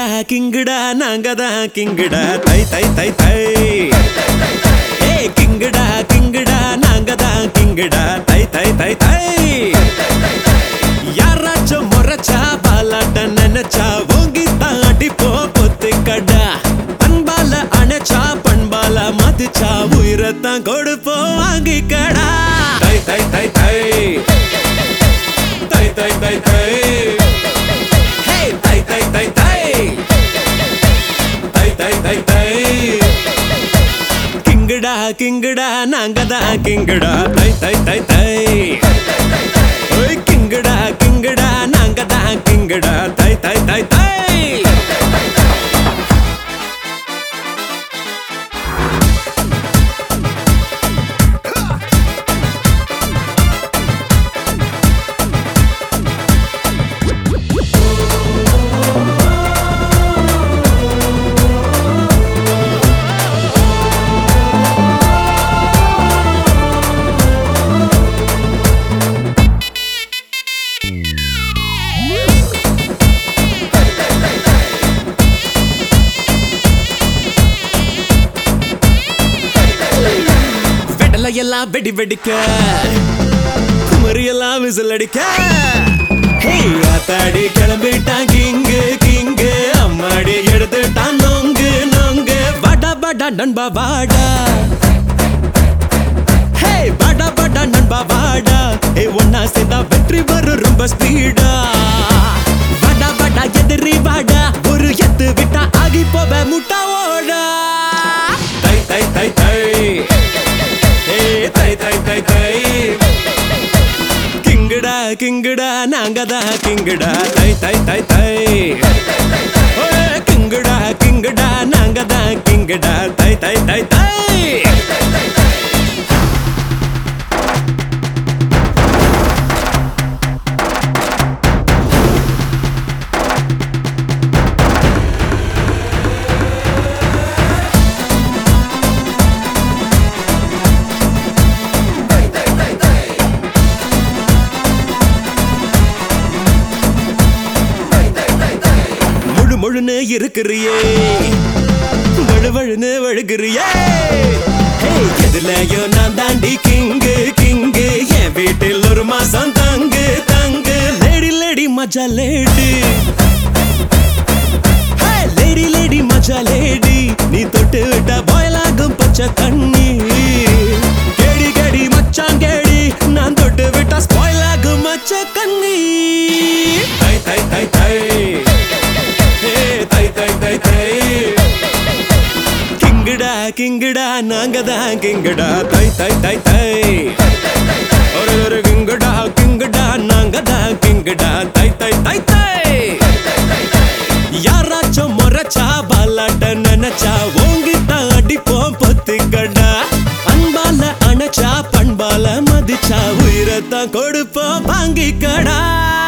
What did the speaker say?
கிங்குடா நாங்கதான் கிங்குடா தை தை தை தை ஏ கிங்குடா நாங்கதான் கிங்குடா தை தை தை தை யாராச்சும் முறைச்சா பாலாட்ட நினைச்சா ஓங்கி தாண்டி பொத்துக்கடா அன்பால அணைச்சா பண்பால மதிச்சா உயிரத்தான் கொடுப்போம் வாங்கிக்கடா தை தை தை தை தை தை தை தை தை தை தை தை தை தை தை தை கிங்குடா நாங்கதான் கிங்குடா தை தை தை தை ஓய் கிங்குடா நாங்கதான் கிங்குடா தை தை தை தை எல்லாம் வெடி வெடிக்க குமரி எல்லாம் விசில் அடிக்க ஆத்தாடி கிளம்பிட்டான் கிங்கு கிங்கு அம்மாடி எடுத்துட்டான் நொங்கு நொங்கு வாடா வாடா நண்பா வாடா வாடா வாடா நண்பா வாடா ஒன்னா சேர்ந்தா வெற்றி வரும் ரொம்ப ஸ்பீடா வாடா வாடா எதிரி வாடா ஒரு எத்து விட்டா ஆகி போவ முட்டா ஓடா தை தை தை தை தை தை தை தை கிங்குடா நாங்கதான் கிங்குடா தை தை தை தை கிங்குடா நாங்கதான் கிங்குடா தை தை தை தை முழுன்னு இருக்கிறியே வழுவழுன்னு வழுகிறியே எதுலயோ நான் தாண்டி கிங்கு கிங்கு என் வீட்டில் ஒரு மாசம் தங்கு தங்கு லேடி லேடி மஜா லேடி லேடி லேடி மஜா லேடி நீ தொட்டு விட்ட பாயலாகும் பச்சை தண்ணி கேடி கேடி மச்சான் கேடி நான் தொட்டு விட்டா ஸ்பாயிலாகும் மச்ச கண்ணி தை தை தை தை கிங்குடா நாங்கதான் கிங்குடா தை தை தை தை ஒரு கிங்குடா நாங்கதான் கிங்குடா தை தை தை தை யாராச்சும் முறைச்சா பாலாட்ட நினைச்சா ஓங்கி தாடிப்போம் பொத்துக்கடா அன்பால அணைச்சா பண்பால மதிச்சா உயிரத்தான் கொடுப்போம் வாங்கிக்கடா